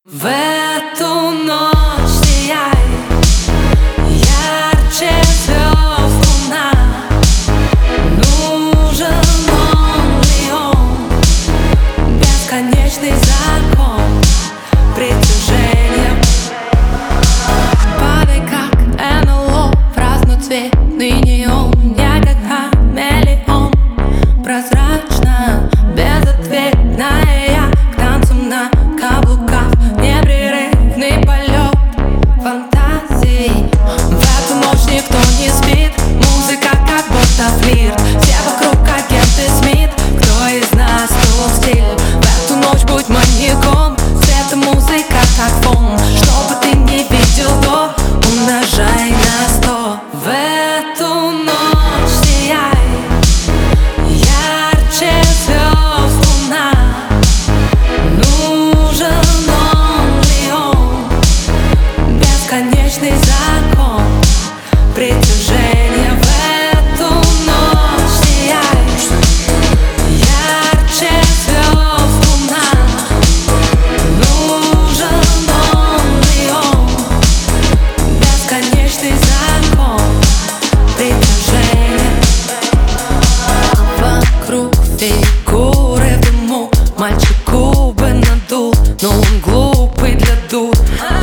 В эту ночь сияй ярче звезд луна. Нужен он ли он, бесконечный закон притяжения. Падай как НЛО в разноцветный неон. Я как хамелеон, прозрачно, безответная я к танцам на каблуках. Непрерывный полет фантазий. В эту ночь никто не спит. Музыка как будто флирт. Все вокруг агенты Смит. Кто из нас тут стиль? В эту ночь будь маньяком. Света музыка как фон. Что бы ты не видел, то умножай на 100. В эту ночь сияй ярче звезд луна. Нужен он ли он, бесконечный закон притяжения. В эту ночь сияй ярче звезд луна. Нужен он ли он, бесконечный закон притяжения. Вокруг фигуры в дыму. Мальчик губы надул, но он глупый для дур.